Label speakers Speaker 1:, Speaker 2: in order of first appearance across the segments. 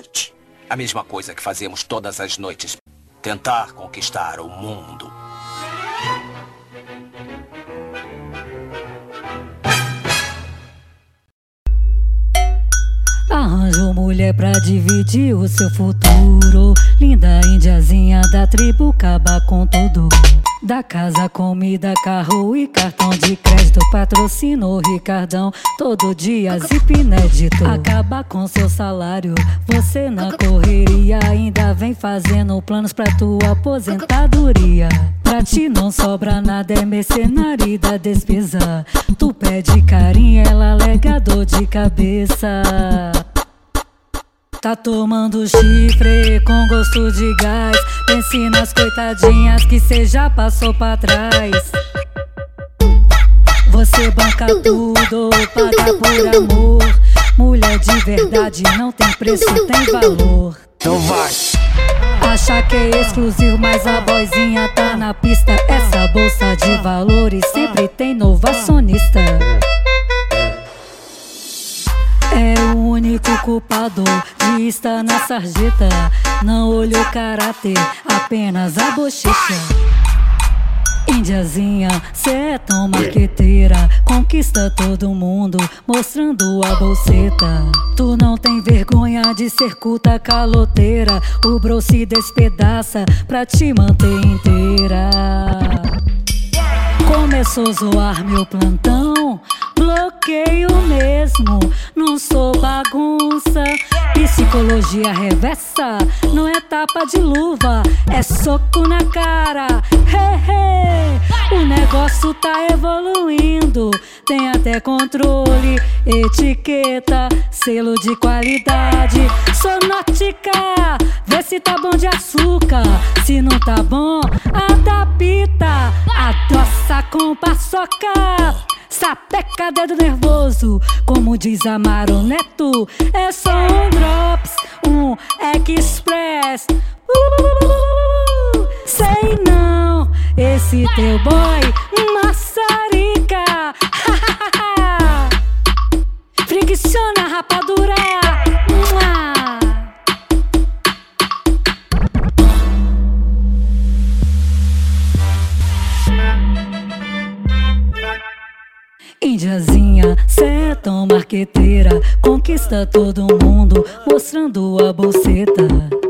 Speaker 1: noite. A mesma coisa que fazemos todas as noites. Tentar conquistar o mundo.
Speaker 2: Arranjo mulher pra dividir o seu futuro. Linda indiazinha da tribo, acaba com tudo. Da casa, comida, carro e cartão de crédito. Patrocínio Ricardão, todo dia zip inédito. Acaba com seu salário, você na correria. Ainda vem fazendo planos pra tua aposentadoria. Pra ti não sobra nada, é mercenário da despesa. Tu pede carinho, ela alega dor de cabeça. Tá tomando chifre com gosto de gás. Pense nas coitadinhas que cê já passou pra trás. Você banca tudo, paga por amor. Mulher de verdade não tem preço, tem valor.
Speaker 1: Então vai!
Speaker 2: Acha que é exclusivo, mas a boizinha tá na pista. Essa bolsa de valores sempre tem novo acionista. É o único culpado de estar na sarjeta. Não olhou caráter, apenas a bochecha. Indiazinha, cê é tão marqueteira. Conquista todo mundo, mostrando a bolseta. Tu não tem vergonha de ser culta caloteira. O bro se despedaça pra te manter inteira. Começou a zoar meu plantão, bloqueio mesmo, não sou bagunça. Psicologia reversa, não é tapa de luva, é soco na cara. O negócio tá evoluindo, tem até controle, etiqueta, selo de qualidade. Sonótica, vê se tá bom de açúcar, se não tá bom, adapta. Adoça com paçoca, sapeca dedo nervoso, como diz Amaro Neto. É só um drops, um express. Sei não, esse teu boy maçarica. Fricciona rapadura. Indiazinha, cê é tão marqueteira. Conquista todo mundo, mostrando a bolseta.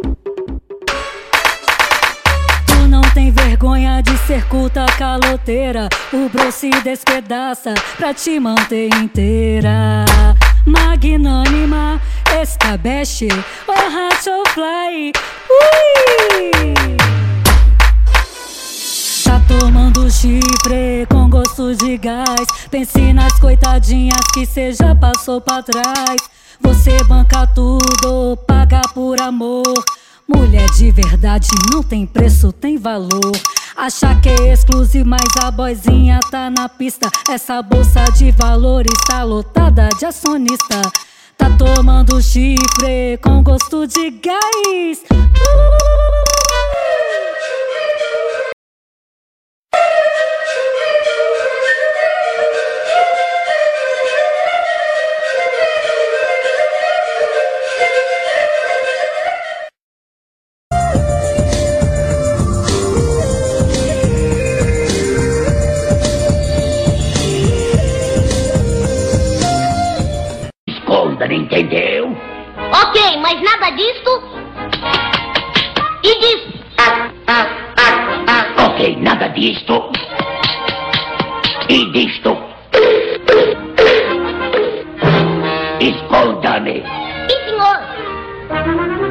Speaker 2: Tu não tem vergonha de ser culta caloteira. O bro se despedaça pra te manter inteira. Magnânima, escabeche, oh racho fly. Tá tomando chifre com gosto de gás. Pense nas coitadinhas que cê já passou pra trás. Você banca tudo, paga por amor. Mulher de verdade não tem preço, tem valor. Acha que é exclusivo, mas a boizinha tá na pista. Essa bolsa de valores tá lotada de acionista. Tá tomando chifre com gosto de gás.
Speaker 3: Entendeu?
Speaker 4: Ok, mas nada disto e disto.
Speaker 3: Ok, nada disto e disto. Esconda-me.
Speaker 4: Sim, senhor.